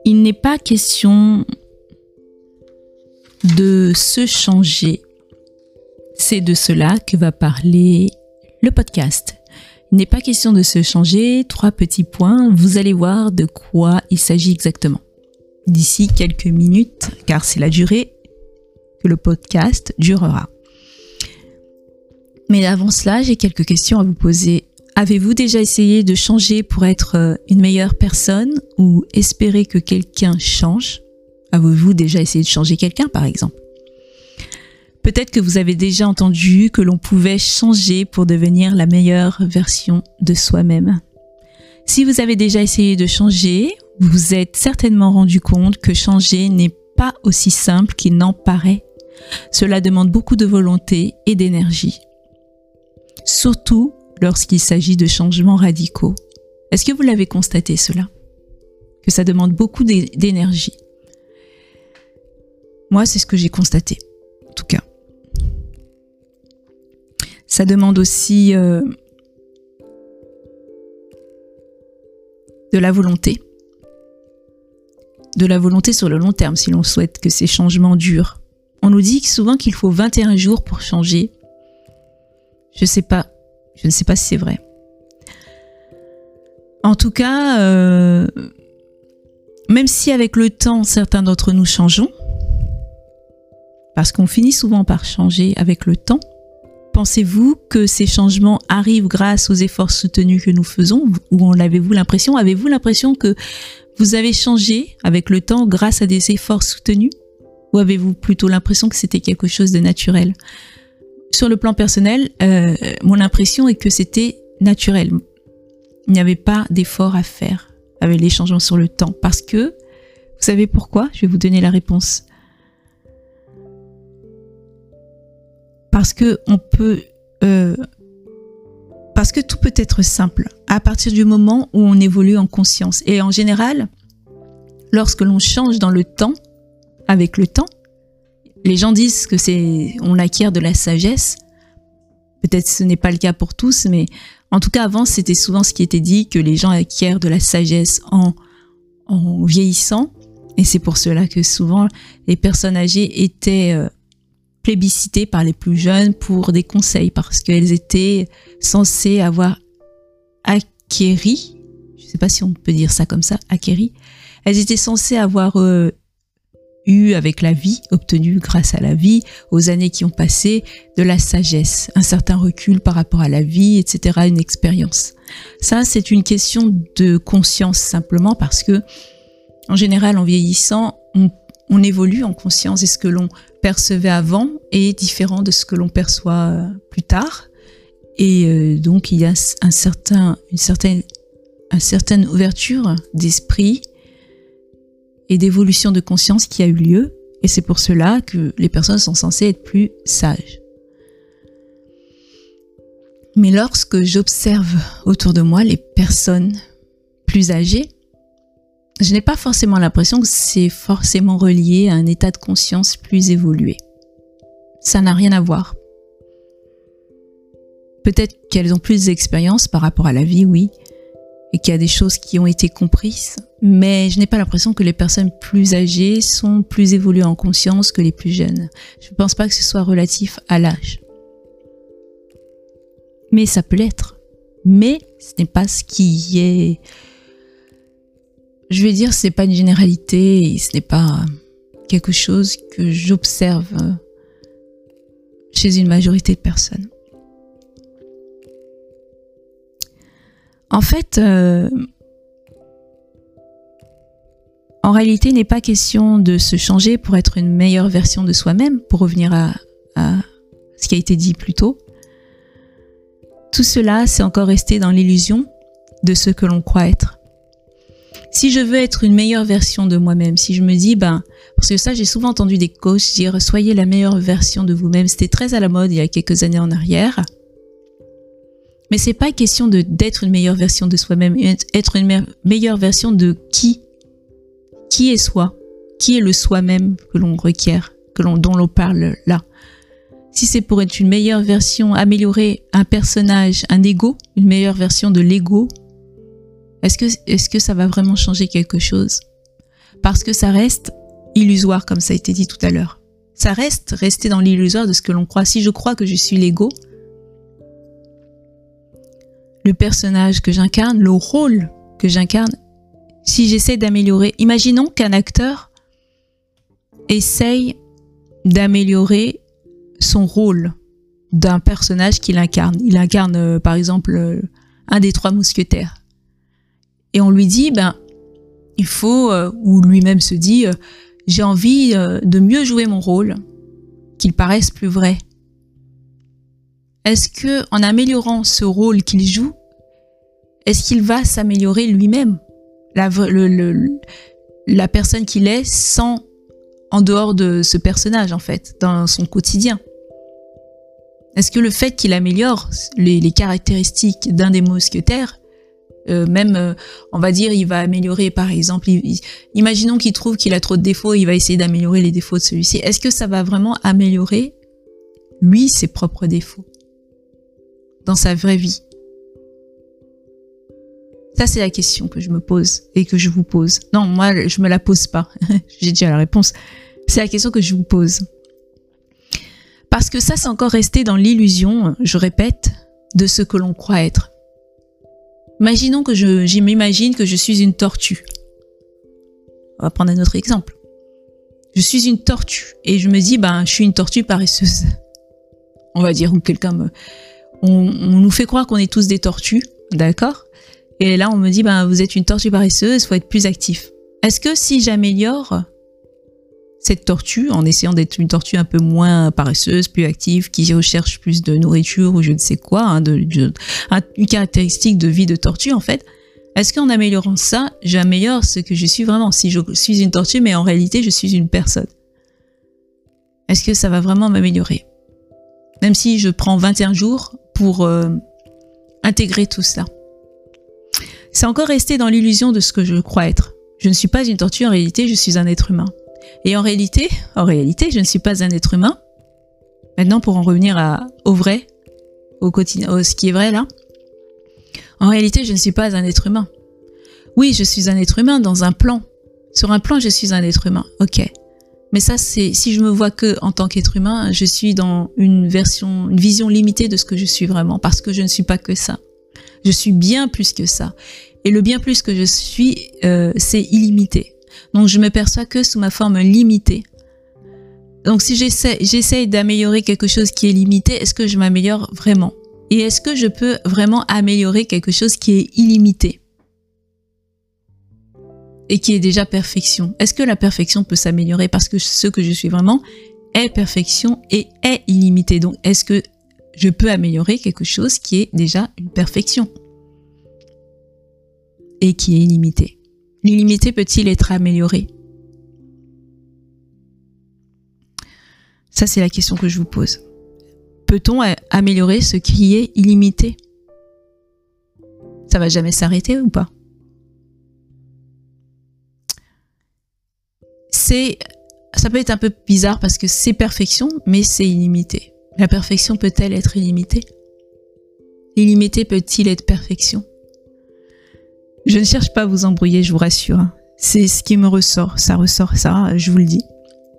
Il n'est pas question de se changer. C'est de cela que va parler le podcast. Il n'est pas question de se changer. 3 petits points. Vous allez voir de quoi il s'agit exactement. D'ici quelques minutes, car c'est la durée que le podcast durera. Mais avant cela, j'ai quelques questions à vous poser. Avez-vous déjà essayé de changer pour être une meilleure personne ou espérer que quelqu'un change? Avez-vous déjà essayé de changer quelqu'un, par exemple? Peut-être que vous avez déjà entendu que l'on pouvait changer pour devenir la meilleure version de soi-même. Si vous avez déjà essayé de changer, vous vous êtes certainement rendu compte que changer n'est pas aussi simple qu'il n'en paraît. Cela demande beaucoup de volonté et d'énergie. Surtout lorsqu'il s'agit de changements radicaux. Est-ce que vous l'avez constaté cela? Que ça demande beaucoup d'énergie. Moi, c'est ce que j'ai constaté, en tout cas. Ça demande aussi de la volonté. De la volonté sur le long terme, si l'on souhaite que ces changements durent. On nous dit souvent qu'il faut 21 jours pour changer. Je ne sais pas si c'est vrai. En tout cas, même si avec le temps, certains d'entre nous changeons, parce qu'on finit souvent par changer avec le temps, pensez-vous que ces changements arrivent grâce aux efforts soutenus que nous faisons, ou avez-vous l'impression que vous avez changé avec le temps grâce à des efforts soutenus, ou avez-vous plutôt l'impression que c'était quelque chose de naturel? Sur le plan personnel, mon impression est que c'était naturel. Il n'y avait pas d'effort à faire avec les changements sur le temps. Parce que, vous savez pourquoi? Je vais vous donner la réponse. Parce que tout peut être simple à partir du moment où on évolue en conscience. Et en général, lorsque l'on change dans le temps, avec le temps, les gens disent que on acquiert de la sagesse. Peut-être ce n'est pas le cas pour tous, mais en tout cas avant, c'était souvent ce qui était dit, que les gens acquièrent de la sagesse en vieillissant. Et c'est pour cela que souvent, les personnes âgées étaient plébiscitées par les plus jeunes pour des conseils, parce qu'elles étaient censées avoir acquéri, je ne sais pas si on peut dire ça comme ça, acquéri, elles étaient censées avoir eu avec la vie, obtenu grâce à la vie, aux années qui ont passé, de la sagesse, un certain recul par rapport à la vie, etc., une expérience. Ça, c'est une question de conscience simplement parce que, en général, en vieillissant, on évolue en conscience et ce que l'on percevait avant est différent de ce que l'on perçoit plus tard. Et donc, il y a une certaine ouverture d'esprit et d'évolution de conscience qui a eu lieu, et c'est pour cela que les personnes sont censées être plus sages. Mais lorsque j'observe autour de moi les personnes plus âgées, je n'ai pas forcément l'impression que c'est forcément relié à un état de conscience plus évolué. Ça n'a rien à voir. Peut-être qu'elles ont plus d'expérience par rapport à la vie, oui, et qu'il y a des choses qui ont été comprises, mais je n'ai pas l'impression que les personnes plus âgées sont plus évoluées en conscience que les plus jeunes. Je ne pense pas que ce soit relatif à l'âge. Mais ça peut l'être. Mais ce n'est pas ce qui est... Je vais dire, ce n'est pas une généralité, et ce n'est pas quelque chose que j'observe chez une majorité de personnes. En fait, en réalité, il n'est pas question de se changer pour être une meilleure version de soi-même, pour revenir à ce qui a été dit plus tôt. Tout cela, c'est encore rester dans l'illusion de ce que l'on croit être. Si je veux être une meilleure version de moi-même, si je me dis, parce que ça, j'ai souvent entendu des coachs dire « Soyez la meilleure version de vous-même », c'était très à la mode il y a quelques années en arrière. Mais c'est pas question d'être une meilleure version de soi-même, être une meilleure version de qui est soi, qui est le soi-même que l'on requiert, dont l'on parle là. Si c'est pour être une meilleure version, améliorer un personnage, un ego, une meilleure version de l'ego, est-ce que ça va vraiment changer quelque chose? Parce que ça reste illusoire, comme ça a été dit tout à l'heure. Ça rester dans l'illusoire de ce que l'on croit. Si je crois que je suis l'ego, le personnage que j'incarne, le rôle que j'incarne, si j'essaie d'améliorer, imaginons qu'un acteur essaye d'améliorer son rôle d'un personnage qu'il incarne. Il incarne par exemple un des 3 mousquetaires. Et on lui dit, il faut, ou lui-même se dit, j'ai envie de mieux jouer mon rôle, qu'il paraisse plus vrai. Est-ce que, en améliorant ce rôle qu'il joue, est-ce qu'il va s'améliorer lui-même, la personne qu'il est, en dehors de ce personnage en fait, dans son quotidien? Est-ce que le fait qu'il améliore les caractéristiques d'un des mousquetaires, on va dire, il va améliorer par exemple, imaginons qu'il trouve qu'il a trop de défauts, il va essayer d'améliorer les défauts de celui-ci. Est-ce que ça va vraiment améliorer, lui, ses propres défauts dans sa vraie vie? Ça, c'est la question que je me pose et que je vous pose. Non, moi, je me la pose pas. J'ai déjà la réponse. C'est la question que je vous pose. Parce que ça, c'est encore resté dans l'illusion, je répète, de ce que l'on croit être. Imaginons que je m'imagine que je suis une tortue. On va prendre un autre exemple. Je suis une tortue et je me dis, je suis une tortue paresseuse. On va dire, ou quelqu'un on nous fait croire qu'on est tous des tortues, d'accord? Et là, on me dit, vous êtes une tortue paresseuse, il faut être plus actif. Est-ce que si j'améliore cette tortue, en essayant d'être une tortue un peu moins paresseuse, plus active, qui recherche plus de nourriture ou je ne sais quoi, une caractéristique de vie de tortue en fait, est-ce qu'en améliorant ça, j'améliore ce que je suis vraiment? Si je suis une tortue, mais en réalité, je suis une personne. Est-ce que ça va vraiment m'améliorer? Même si je prends 21 jours pour intégrer tout ça. C'est encore resté dans l'illusion de ce que je crois être. Je ne suis pas une tortue, en réalité, je suis un être humain. Et en réalité, je ne suis pas un être humain. Maintenant, pour en revenir au vrai, au quotidien, ce qui est vrai là, en réalité, je ne suis pas un être humain. Oui, je suis un être humain dans un plan. Sur un plan, je suis un être humain. Ok. Mais ça, c'est si je me vois que en tant qu'être humain, je suis dans une vision limitée de ce que je suis vraiment, parce que je ne suis pas que ça. Je suis bien plus que ça. Et le bien plus que je suis, c'est illimité. Donc, je me perçois que sous ma forme limitée. Donc, si j'essaye d'améliorer quelque chose qui est limité, est-ce que je m'améliore vraiment? Et est-ce que je peux vraiment améliorer quelque chose qui est illimité? Et qui est déjà perfection? Est-ce que la perfection peut s'améliorer? Parce que ce que je suis vraiment est perfection et est illimité. Donc, est-ce que je peux améliorer quelque chose qui est déjà une perfection? Et qui est illimité? L'illimité peut-il être amélioré? Ça, c'est la question que je vous pose. Peut-on améliorer ce qui est illimité? Ça va jamais s'arrêter ou pas? Ça peut être un peu bizarre parce que c'est perfection, mais c'est illimité. La perfection peut-elle être illimitée? L'illimité peut-il être perfection? Je ne cherche pas à vous embrouiller, je vous rassure. C'est ce qui me ressort. Ça ressort, ça, je vous le dis.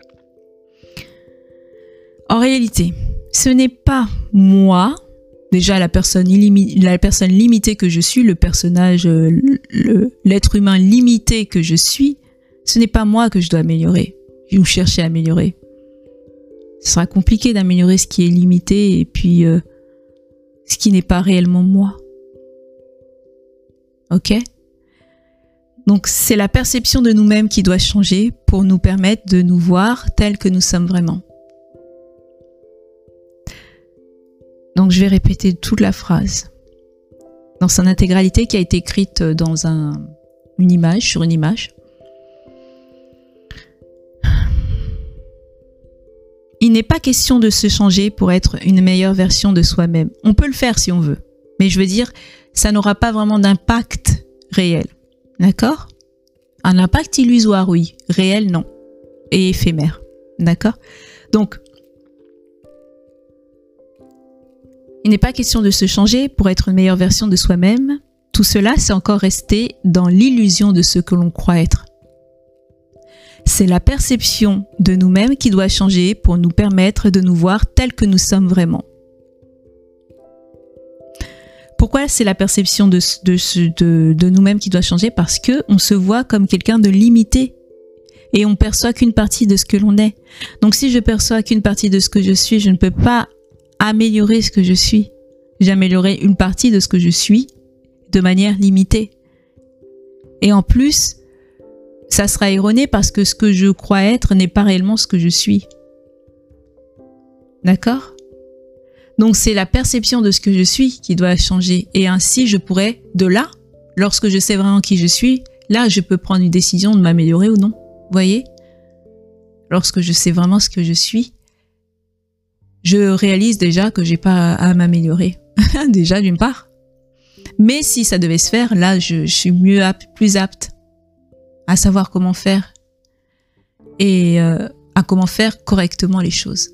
En réalité, ce n'est pas moi, déjà la personne limitée que je suis, le personnage, l'être humain limité que je suis, ce n'est pas moi que je dois améliorer ou chercher à améliorer. Ce sera compliqué d'améliorer ce qui est limité et puis ce qui n'est pas réellement moi. Ok? Donc c'est la perception de nous-mêmes qui doit changer pour nous permettre de nous voir tels que nous sommes vraiment. Donc je vais répéter toute la phrase dans son intégralité qui a été écrite dans une image, sur une image. Il n'est pas question de se changer pour être une meilleure version de soi-même. On peut le faire si on veut, mais je veux dire, ça n'aura pas vraiment d'impact réel. D'accord? Un impact illusoire, oui. Réel, non. Et éphémère. D'accord? Donc, il n'est pas question de se changer pour être une meilleure version de soi-même. Tout cela, c'est encore resté dans l'illusion de ce que l'on croit être. c'est la perception de nous-mêmes qui doit changer pour nous permettre de nous voir tels que nous sommes vraiment. Pourquoi c'est la perception de nous-mêmes qui doit changer? Parce que on se voit comme quelqu'un de limité et on perçoit qu'une partie de ce que l'on est. Donc si je perçois qu'une partie de ce que je suis, je ne peux pas améliorer ce que je suis. J'améliorerai une partie de ce que je suis de manière limitée. Et en plus, ça sera erroné parce que ce que je crois être n'est pas réellement ce que je suis. D'accord? Donc c'est la perception de ce que je suis qui doit changer. Et ainsi, je pourrais, de là, lorsque je sais vraiment qui je suis, là, je peux prendre une décision de m'améliorer ou non. Vous voyez? Lorsque je sais vraiment ce que je suis, je réalise déjà que j'ai pas à m'améliorer. Déjà, d'une part. Mais si ça devait se faire, là, je suis plus apte à savoir comment faire et à comment faire correctement les choses.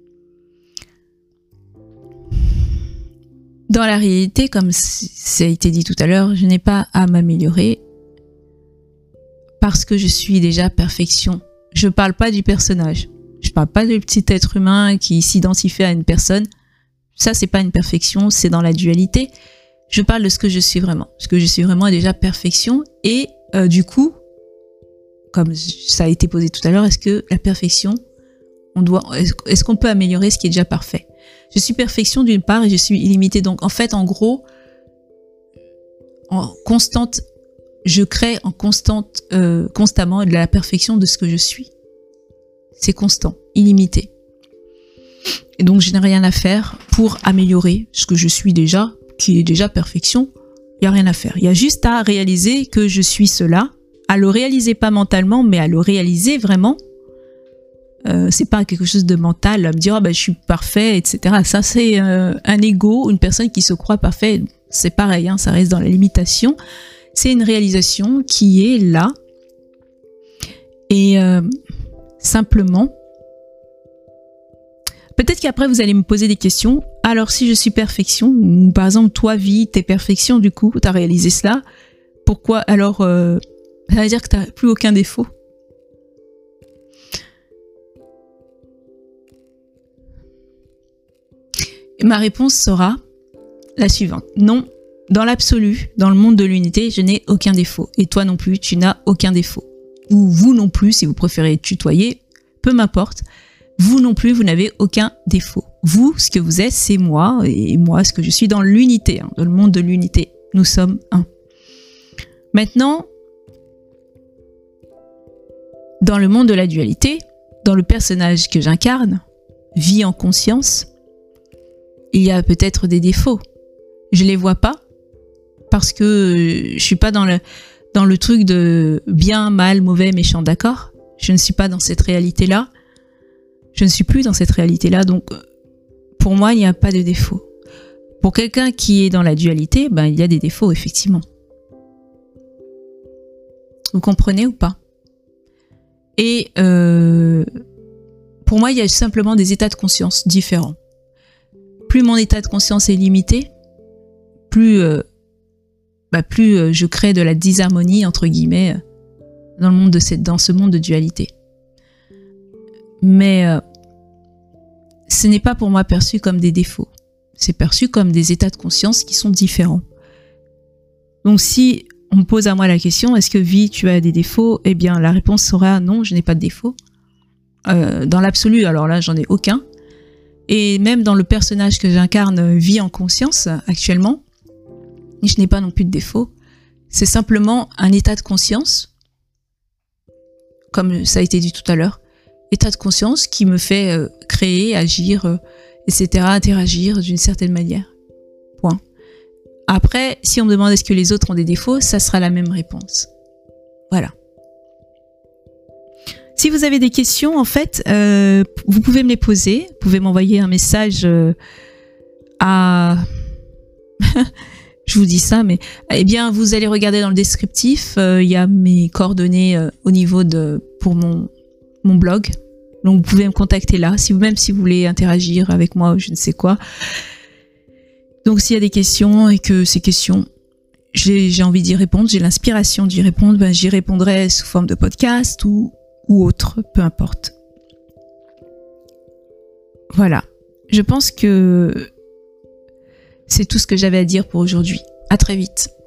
Dans la réalité, comme ça a été dit tout à l'heure, je n'ai pas à m'améliorer parce que je suis déjà perfection. Je ne parle pas du personnage. Je ne parle pas du petit être humain qui s'identifie à une personne. Ça, c'est pas une perfection, c'est dans la dualité. Je parle de ce que je suis vraiment. Ce que je suis vraiment est déjà perfection. Et du coup, comme ça a été posé tout à l'heure, est-ce que la perfection, est-ce qu'on peut améliorer ce qui est déjà parfait? Je suis perfection d'une part et je suis illimitée. Donc en fait, en gros, je crée constamment de la perfection de ce que je suis. C'est constant, illimité. Et donc je n'ai rien à faire pour améliorer ce que je suis déjà, qui est déjà perfection. Il n'y a rien à faire. Il y a juste à réaliser que je suis cela, à le réaliser pas mentalement, mais à le réaliser vraiment. C'est pas quelque chose de mental, à me dire je suis parfait, etc. Ça c'est un ego, une personne qui se croit parfait. C'est pareil, hein, ça reste dans la limitation. C'est une réalisation qui est là et simplement. Peut-être qu'après vous allez me poser des questions. Alors si je suis perfection, ou par exemple toi vie, t'es perfection, du coup t'as réalisé cela. Pourquoi alors ça veut dire que t'as plus aucun défaut? Ma réponse sera la suivante. Non, dans l'absolu, dans le monde de l'unité, je n'ai aucun défaut. Et toi non plus, tu n'as aucun défaut. Ou vous non plus, si vous préférez tutoyer, peu m'importe. Vous non plus, vous n'avez aucun défaut. Vous, ce que vous êtes, c'est moi. Et moi, ce que je suis dans l'unité, dans le monde de l'unité. Nous sommes un. Maintenant, dans le monde de la dualité, dans le personnage que j'incarne, vie en conscience, il y a peut-être des défauts. Je les vois pas parce que je suis pas dans le truc de bien, mal, mauvais, méchant, d'accord? Je ne suis pas dans cette réalité-là. Je ne suis plus dans cette réalité-là. Donc, pour moi, il n'y a pas de défaut. Pour quelqu'un qui est dans la dualité, il y a des défauts, effectivement. Vous comprenez ou pas? Et pour moi, il y a simplement des états de conscience différents. Plus mon état de conscience est limité, plus je crée de la disharmonie, entre guillemets, dans ce monde de dualité. Mais ce n'est pas pour moi perçu comme des défauts. C'est perçu comme des états de conscience qui sont différents. Donc si on me pose à moi la question, est-ce que vie, tu as des défauts? Eh bien, la réponse sera non, je n'ai pas de défauts. Dans l'absolu, alors là, j'en ai aucun. Et même dans le personnage que j'incarne, vie en conscience, actuellement, je n'ai pas non plus de défaut. C'est simplement un état de conscience, comme ça a été dit tout à l'heure, état de conscience qui me fait créer, agir, etc., interagir d'une certaine manière. Point. Après, si on me demande est-ce que les autres ont des défauts, ça sera la même réponse. Voilà. Si vous avez des questions, en fait, vous pouvez me les poser. Vous pouvez m'envoyer un message à... Je vous dis ça, mais... Eh bien, vous allez regarder dans le descriptif. Il y a mes coordonnées au niveau pour mon blog. Donc, vous pouvez me contacter là, si vous voulez interagir avec moi ou je ne sais quoi. Donc, s'il y a des questions et que ces questions... J'ai envie d'y répondre, j'ai l'inspiration d'y répondre, j'y répondrai sous forme de podcast ou ou autre, peu importe. Voilà, je pense que c'est tout ce que j'avais à dire pour aujourd'hui. À très vite.